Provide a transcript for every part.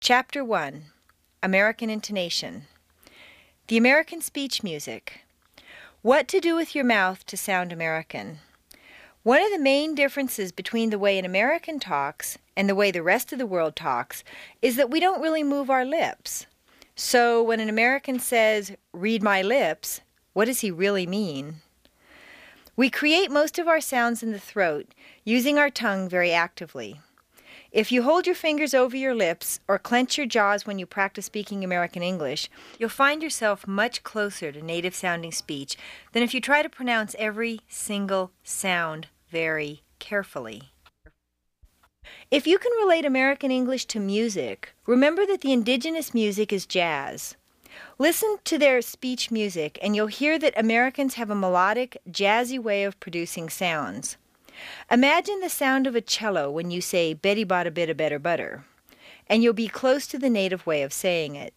Chapter 1. American Intonation. The American Speech Music. What to do with your mouth to sound American. One of the main differences between the way an American talks and the way the rest of the world talks is that we don't really move our lips. So when an American says, "read my lips," what does he really mean? We create most of our sounds in the throat using our tongue very actively. If you hold your fingers over your lips or clench your jaws when you practice speaking American English, you'll find yourself much closer to native-sounding speech than if you try to pronounce every single sound very carefully. If you can relate American English to music, remember that the indigenous music is jazz. Listen to their speech music and you'll hear that Americans have a melodic, jazzy way of producing sounds. Imagine the sound of a cello when you say "Betty bought a bit of better butter," and you'll be close to the native way of saying it.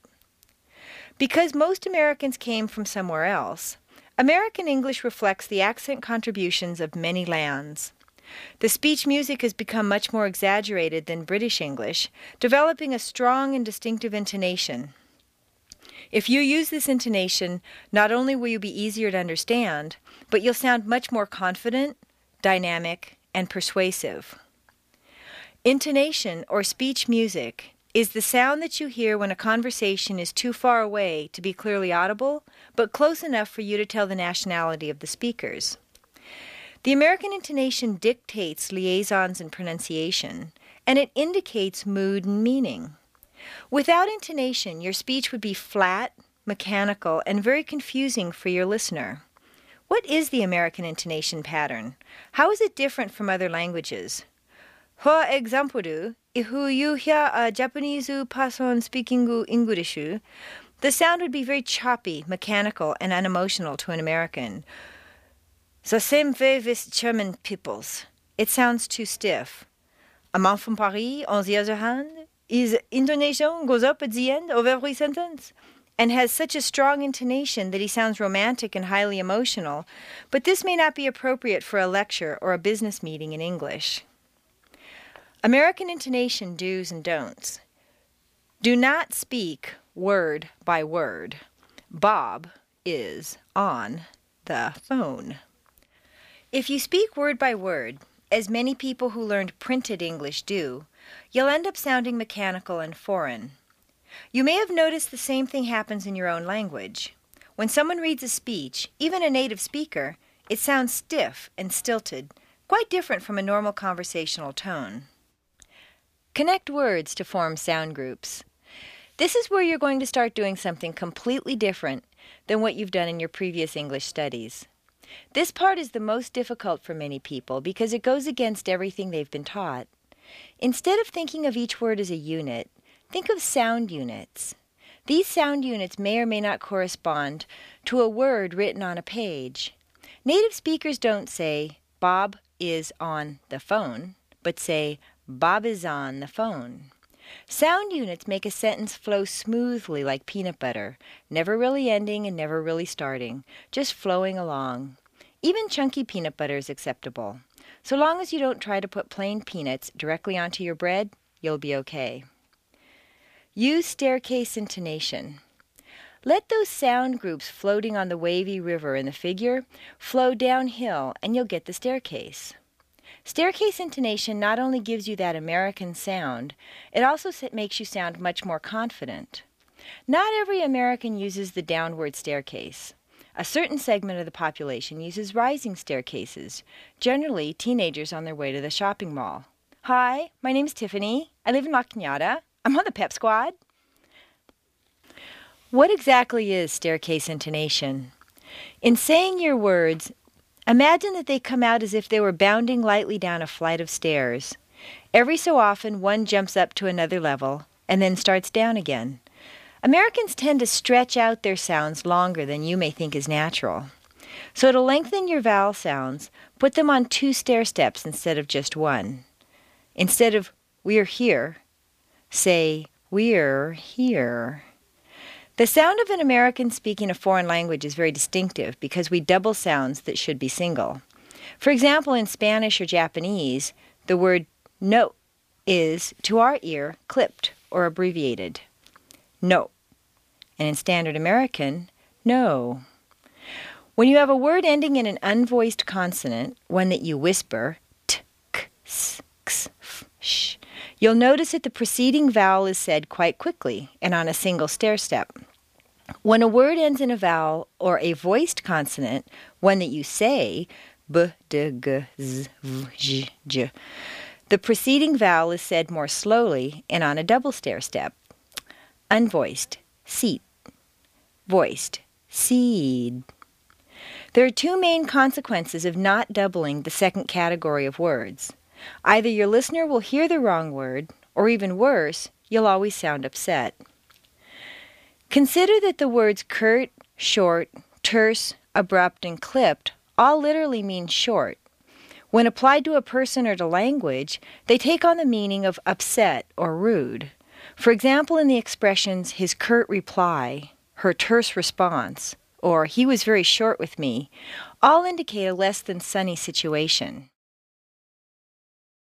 Because most Americans came from somewhere else, American English reflects the accent contributions of many lands. The speech music has become much more exaggerated than British English, developing a strong and distinctive intonation. If you use this intonation, not only will you be easier to understand, but you'll sound much more confident, dynamic, and persuasive. Intonation, or speech music, is the sound that you hear when a conversation is too far away to be clearly audible, but close enough for you to tell the nationality of the speakers. The American intonation dictates liaisons and pronunciation, and it indicates mood and meaning. Without intonation, your speech would be flat, mechanical, and very confusing for your listener. What is the American intonation pattern? How is it different from other languages? For example, if you hear a Japanese person speaking English, the sound would be very choppy, mechanical, and unemotional to an American. The same way with German peoples. It sounds too stiff. A man from Paris, on the other hand, his intonation goes up at the end of every sentence and has such a strong intonation that he sounds romantic and highly emotional, but this may not be appropriate for a lecture or a business meeting in English. American intonation do's and don'ts. Do not speak word by word. Bob is on the phone. If you speak word by word, as many people who learned printed English do, you'll end up sounding mechanical and foreign. You may have noticed the same thing happens in your own language. When someone reads a speech, even a native speaker, it sounds stiff and stilted, quite different from a normal conversational tone. Connect words to form sound groups. This is where you're going to start doing something completely different than what you've done in your previous English studies. This part is the most difficult for many people because it goes against everything they've been taught. Instead of thinking of each word as a unit, think of sound units. These sound units may or may not correspond to a word written on a page. Native speakers don't say, "Bob is on the phone," but say, "Bob is on the phone." Sound units make a sentence flow smoothly like peanut butter, never really ending and never really starting, just flowing along. Even chunky peanut butter is acceptable. So long as you don't try to put plain peanuts directly onto your bread, you'll be okay. Use staircase intonation. Let those sound groups floating on the wavy river in the figure flow downhill and you'll get the staircase. Staircase intonation not only gives you that American sound, it also makes you sound much more confident. Not every American uses the downward staircase. A certain segment of the population uses rising staircases, generally teenagers on their way to the shopping mall. "Hi, my name's Tiffany. I live in La Cañada. I'm on the Pep Squad." What exactly is staircase intonation? In saying your words, imagine that they come out as if they were bounding lightly down a flight of stairs. Every so often, one jumps up to another level and then starts down again. Americans tend to stretch out their sounds longer than you may think is natural. So to lengthen your vowel sounds, put them on 2 stair steps instead of just 1. Instead of "we're here," say "we're here." The sound of an American speaking a foreign language is very distinctive because we double sounds that should be single. For example, in Spanish or Japanese, the word "no" is, to our ear, clipped or abbreviated. No. And in Standard American, no. When you have a word ending in an unvoiced consonant, one that you whisper, t, k, s, x, f, sh, you'll notice that the preceding vowel is said quite quickly and on a single stair step. When a word ends in a vowel or a voiced consonant, one that you say, b, d, g, z, v, j, j, the preceding vowel is said more slowly and on a double stair step. Unvoiced, seat. Voiced, seed. There are two main consequences of not doubling the second category of words. Either your listener will hear the wrong word, or even worse, you'll always sound upset. Consider that the words curt, short, terse, abrupt, and clipped all literally mean short. When applied to a person or to language, they take on the meaning of upset or rude. For example, in the expressions his curt reply, her terse response, or he was very short with me, all indicate a less than sunny situation.